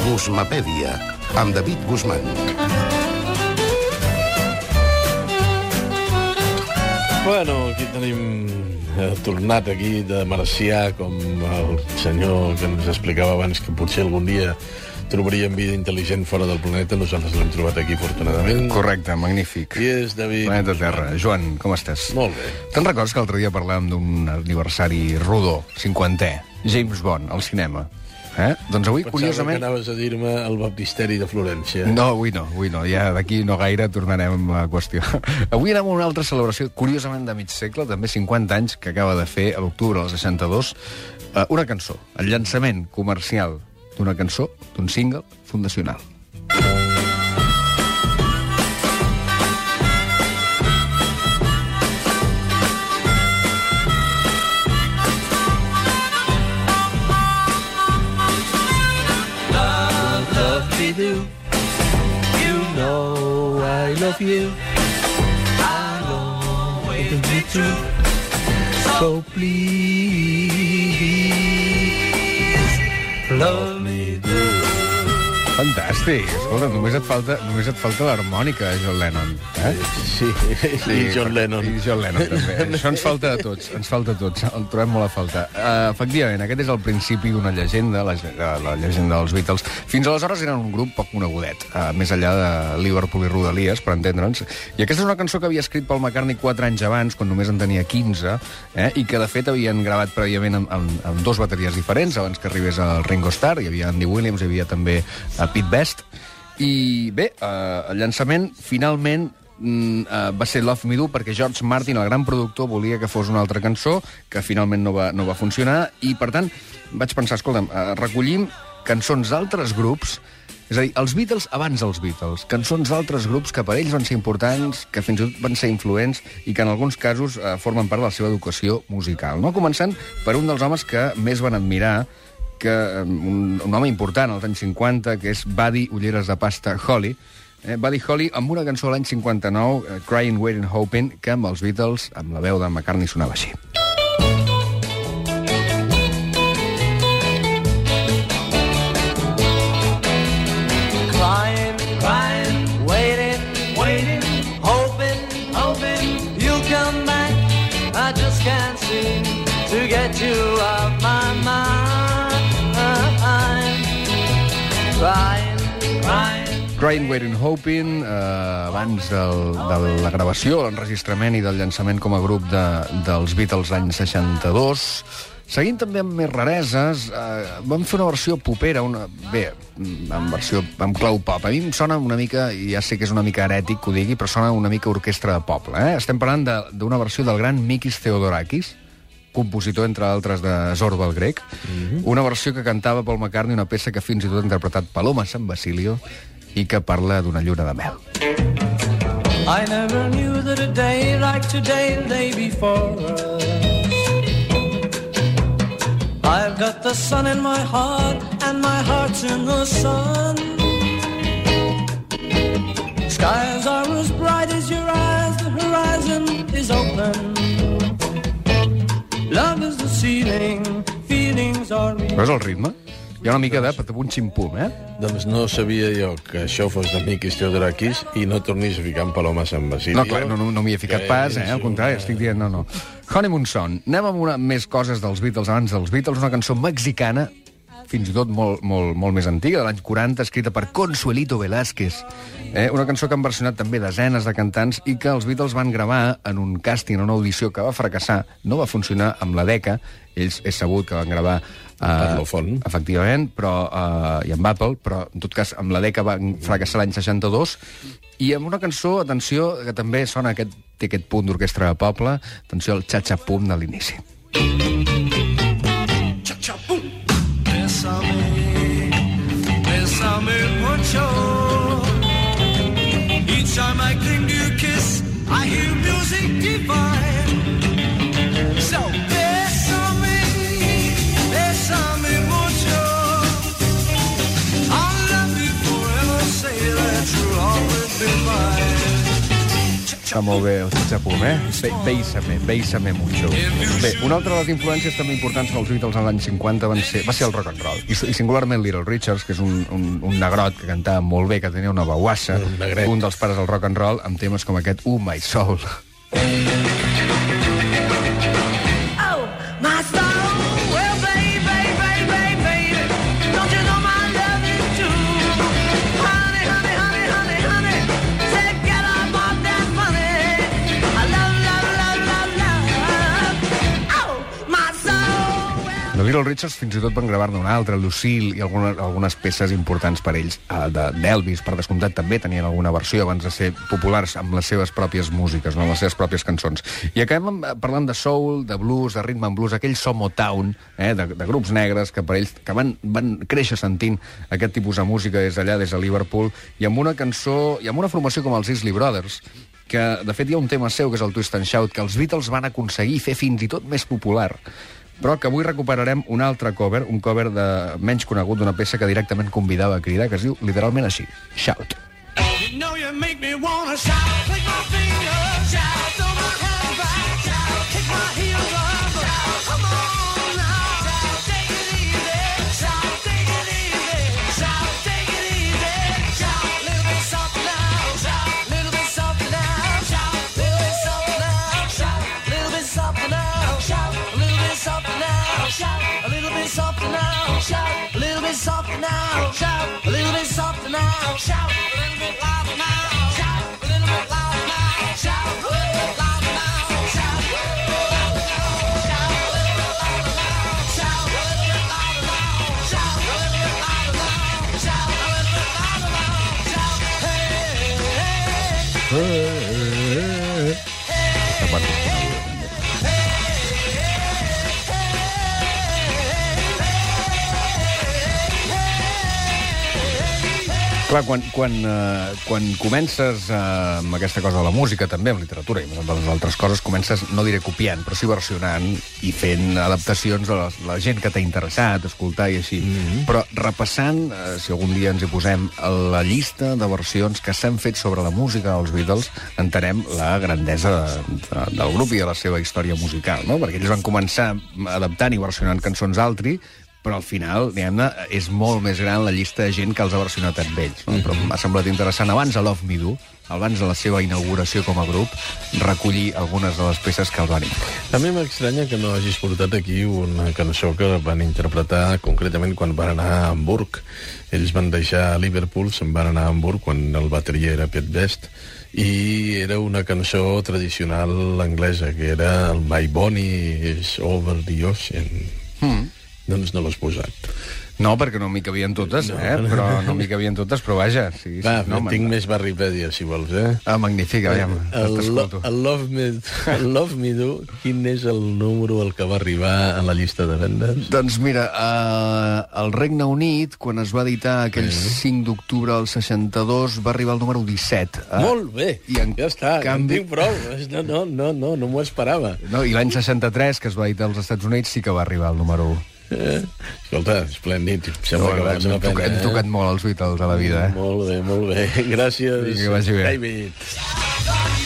Guzmapèdia, amb David Guzmán. Bueno, aquí tenim tornat aquí de marcià, com el senyor que ens explicava abans que potser algun dia trobaríem vida intel·ligent fora del planeta. Nosaltres l'hem trobat aquí, afortunadament. Correcte, magnífic. I és David... Planeta Terra. Joan, com estàs? Molt bé. Te'n recordes que l'altre dia parlàvem d'un aniversari rodó, 50è, James Bond, al cinema? Doncs avui, curiosament... Pensava que anaves a dir-me el baptisteri de Florència. No, avui no. Ja d'aquí no gaire tornarem a qüestió. Avui anem a una altra celebració, curiosament de mig segle, també 50 anys, que acaba de fer, a l'octubre del 62, una cançó, el llançament comercial d'una cançó, d'un single fundacional. You know I love you. I love you too. So please love me do. Fantàstic. Escolta, només et falta l'harmònica, John Lennon. Sí, i John Lennon. I John Lennon, també. Això ens falta a tots, el trobem molt a falta. Efectivament, aquest és el principi d'una llegenda, la llegenda dels Beatles. Fins aleshores eren un grup poc conegudet, més enllà de Liverpool i Rodalies, per entendre'ns. I aquesta és una cançó que havia escrit Paul McCartney 4 anys abans, quan només en tenia 15, i que, de fet, havien gravat prèviament amb dos bateries diferents, abans que arribés el Ringo Starr. Hi havia Andy Williams, hi havia també Pete Best. I bé, el llançament finalment va ser Love Me Do, perquè George Martin, el gran productor, volia que fos una altra cançó, que finalment no va funcionar, i per tant vaig pensar, escolta'm, recollim cançons d'altres grups, és a dir, els Beatles abans dels Beatles, cançons d'altres grups que per ells van ser importants, que fins i tot van ser influents i que en alguns casos formen part de la seva educació musical, no? Començant per un dels homes que més van admirar, que un home important als anys 50, que és Buddy Ulleres de Pasta Holly. Buddy Holly amb una cançó l'any 59, Crying, Waiting, Hoping, que amb els Beatles, amb la veu de McCartney, sonava així. Crying, crying, waiting, waiting, hoping, hoping you'll come back. I just can't seem to get you off my mind. Crying, Waiting, Hoping, abans de la gravació, l'enregistrament i del llançament com a grup dels Beatles l'any 62. Seguint també amb més rareses, vam fer una versió popera, amb clau pop. A mi em sona una mica, i ja sé que és una mica herètic que ho digui, però sona una mica orquestra de poble. Estem parlant d'una versió del gran Mikis Theodorakis, compositor, entre altres, de Zorba el grec. Una versió que cantava Paul McCartney, una peça que fins i tot ha interpretat Paloma San Basilio i que parla d'una lluna de mel. I never knew that a day like today, the day before us. I've got the sun in my heart and my heart's in the sun. Skies are as bright as your eyes, the horizon is open. Love is the ceiling, feelings are real. Veus el ritme? Hi ha una mica de patapum-ximpum, Doncs no sabia jo que això fos de Mikis Theodorakis i no tornis a ficar en Paloma San Basilio. No, clar, no m'hi he ficat pas, al contrari, estic dient, no. Honeymoon Song. Anem amb més coses dels Beatles abans dels Beatles, una cançó mexicana, fins i tot molt més antiga, de l'any 40, escrita per Consuelito Velázquez. Una cançó que han versionat també desenes de cantants i que els Beatles van gravar en un càsting, en una audició que va fracassar, no va funcionar amb la Decca. Ells és sabut que van gravar Parlophone. Efectivament, i amb Apple, però en tot cas amb la Decca van fracassar l'any 62, i amb una cançó, atenció, que també sona té aquest punt d'orquestra de poble, atenció al xa-xa-pum de l'inici. Cha-cha-pum. Bésame, bésame mucho. Each time I cling to your kiss, I hear music divine. So bésame, bésame mucho. I'll love you forever, say that you'll always be mine. Està molt bé el Txapum, Béisame mucho. Bé, una altra de les influències també importants dels Beatles als anys 50 va ser el rock and roll. I singularment Little Richards, que és un negrot que cantava molt bé, que tenia una veuassa, un dels pares del rock and roll, amb temes com aquest Oh, My Soul. The Little Richards fins i tot van gravar-ne una altra, Lucille, i algunes peces importants per ells. D'Elvis, per descomptat, també tenien alguna versió abans de ser populars amb les seves pròpies músiques, no? Amb les seves pròpies cançons. I acabem parlant de soul, de blues, de rhythm and blues, aquell so Motown, de grups negres que per ells que van créixer sentint aquest tipus de música des d'allà, des de Liverpool, i amb una cançó, i amb una formació com els Isley Brothers, que de fet hi ha un tema seu, que és el Twist and Shout, que els Beatles van aconseguir fer fins i tot més popular, però que avui recuperarem un altre cover, un cover menys conegut d'una peça que directament convidava a cridar, que es diu literalment així, Shout. You know you make me wanna shout, click my fingers, shout, throw my hands back, shout, kick my heels up, shout, come on now, shout, take it easy, shout, take it easy, shout, take it easy, shout, a little bit softer now, shout, a little bit softer now, shout, a little bit softer now, shout, a little bit softer now, shout, a little bit softer now, shout, a little bit softer now, shout, a little bit softer now, shout, a little bit softer now, shout, a little bit louder now, shout, a little bit louder now, shout, a little bit louder now, shout, a little bit louder now, shout, a little bit louder now, shout, a little bit louder now, shout, a little bit louder now, shout, a little bit louder now, shout, hey, hey, hey. Clar, quan comences amb aquesta cosa de la música, també amb literatura i amb les altres coses, comences, no diré copiant, però sí versionant i fent adaptacions a la gent que t'ha interessat, escoltar i així. Però repassant, si algun dia ens hi posem, la llista de versions que s'han fet sobre la música dels Beatles, entenem la grandesa del grup i de la seva història musical, no? Perquè ells van començar adaptant i versionant cançons d'altri, però al final, diguem-ne, és molt més gran la llista de gent que els ha versionat amb ells. No? Però m'ha semblat interessant, abans de Love Me Do, abans de la seva inauguració com a grup, recollir algunes de les peces que el van incloure. A mi m'estranya que no hagis portat aquí una cançó que van interpretar concretament quan van anar a Hamburg. Ells van deixar Liverpool, se'n van anar a Hamburg quan el bateria era Pete Best, i era una cançó tradicional anglesa, que era el My Bonnie is Over the Ocean. Doncs no l'has posat. No, perquè no m'hi cabien totes, però no m'hi cabien totes, però vaja. Sí, va, no, tinc més Barripèdia, si vols, magnífic, aviam, t'escolto. El Love Me Do, quin és el número al que va arribar a la llista de vendes? Doncs mira, al Regne Unit, quan es va editar aquell 5 d'octubre del 62, va arribar al número 17. Molt bé, ja està, en tinc prou. No m'ho esperava. I l'any 63, que es va editar als Estats Units, sí que va arribar al número 1. Escolta, esplèndid. Hem tocat molt els Beatles a la vida. Molt bé. Gràcies, que vagi bé. David.